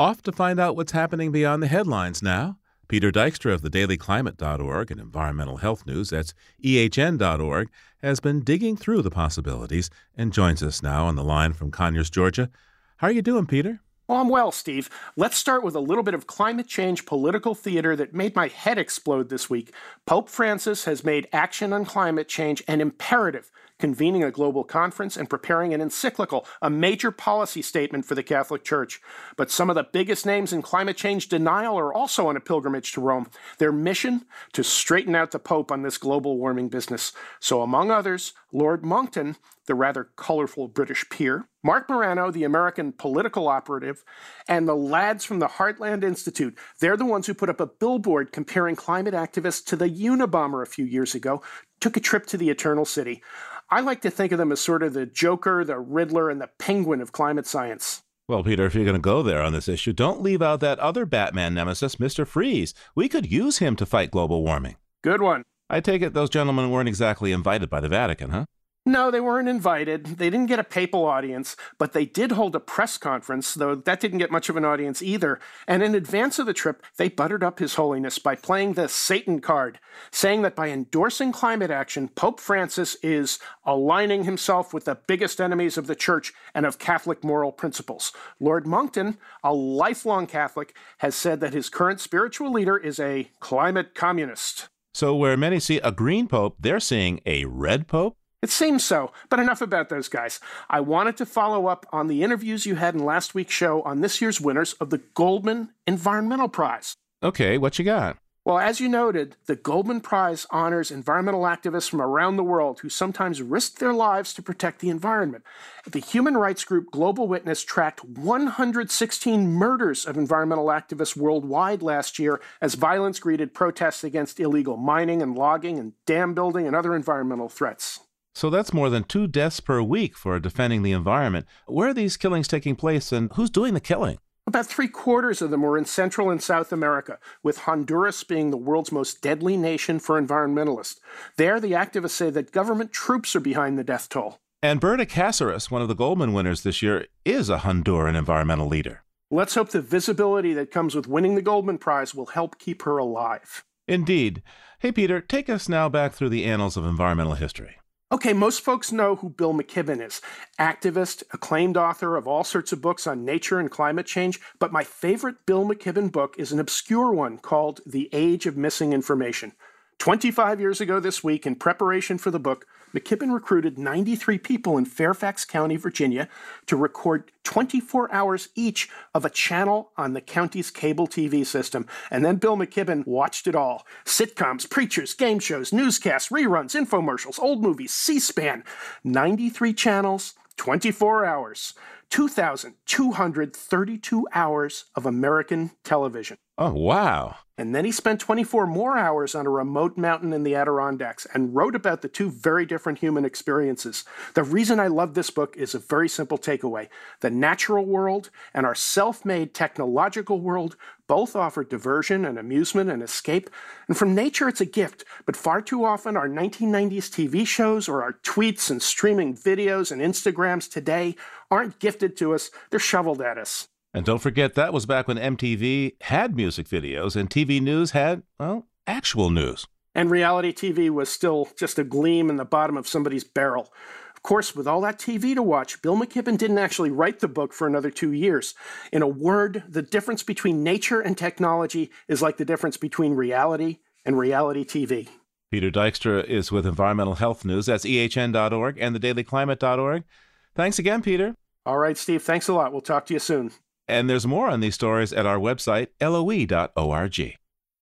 Off to find out what's happening beyond the headlines now. Peter Dykstra of the dailyclimate.org and Environmental Health News, that's ehn.org, has been digging through the possibilities and joins us now on the line from Conyers, Georgia. How are you doing, Peter? Well, I'm well, Steve. Let's start with a little bit of climate change political theater that made my head explode this week. Pope Francis has made action on climate change an imperative, convening a global conference and preparing an encyclical, a major policy statement for the Catholic Church. But some of the biggest names in climate change denial are also on a pilgrimage to Rome. Their mission? To straighten out the Pope on this global warming business. So among others, Lord Monckton, the rather colorful British peer, Mark Morano, the American political operative, and the lads from the Heartland Institute. They're the ones who put up a billboard comparing climate activists to the Unabomber a few years ago, took a trip to the Eternal City. I like to think of them as sort of the Joker, the Riddler, and the Penguin of climate science. Well, Peter, if you're going to go there on this issue, don't leave out that other Batman nemesis, Mr. Freeze. We could use him to fight global warming. Good one. I take it those gentlemen weren't exactly invited by the Vatican, huh? No, they weren't invited. They didn't get a papal audience, but they did hold a press conference, though that didn't get much of an audience either. And in advance of the trip, they buttered up His Holiness by playing the Satan card, saying that by endorsing climate action, Pope Francis is aligning himself with the biggest enemies of the Church and of Catholic moral principles. Lord Monckton, a lifelong Catholic, has said that his current spiritual leader is a climate communist. So where many see a green pope, they're seeing a red pope? It seems so, but enough about those guys. I wanted to follow up on the interviews you had in last week's show on this year's winners of the Goldman Environmental Prize. Okay, what you got? Well, as you noted, the Goldman Prize honors environmental activists from around the world who sometimes risk their lives to protect the environment. The human rights group Global Witness tracked 116 murders of environmental activists worldwide last year as violence greeted protests against illegal mining and logging and dam building and other environmental threats. So that's more than 2 deaths per week for defending the environment. Where are these killings taking place and who's doing the killing? About 3/4 of them were in Central and South America, with Honduras being the world's most deadly nation for environmentalists. There, the activists say that government troops are behind the death toll. And Berta Cáceres, one of the Goldman winners this year, is a Honduran environmental leader. Let's hope the visibility that comes with winning the Goldman Prize will help keep her alive. Indeed. Hey, Peter, take us now back through the annals of environmental history. Okay, most folks know who Bill McKibben is. Activist, acclaimed author of all sorts of books on nature and climate change, but my favorite Bill McKibben book is an obscure one called The Age of Missing Information. 25 years ago this week, in preparation for the book, McKibben recruited 93 people in Fairfax County, Virginia, to record 24 hours each of a channel on the county's cable TV system. And then Bill McKibben watched it all. Sitcoms, preachers, game shows, newscasts, reruns, infomercials, old movies, C-SPAN. 93 channels, 24 hours. 2,232 hours of American television. Oh, wow. And then he spent 24 more hours on a remote mountain in the Adirondacks and wrote about the two very different human experiences. The reason I love this book is a very simple takeaway. The natural world and our self-made technological world both offer diversion and amusement and escape. And from nature, it's a gift. But far too often, our 1990s TV shows or our tweets and streaming videos and Instagrams today aren't gifted to us. They're shoveled at us. And don't forget, that was back when MTV had music videos and TV news had, well, actual news. And reality TV was still just a gleam in the bottom of somebody's barrel. Of course, with all that TV to watch, Bill McKibben didn't actually write the book for another 2 years. In a word, the difference between nature and technology is like the difference between reality and reality TV. Peter Dykstra is with Environmental Health News. That's ehn.org and thedailyclimate.org. Thanks again, Peter. All right, Steve. Thanks a lot. We'll talk to you soon. And there's more on these stories at our website, loe.org.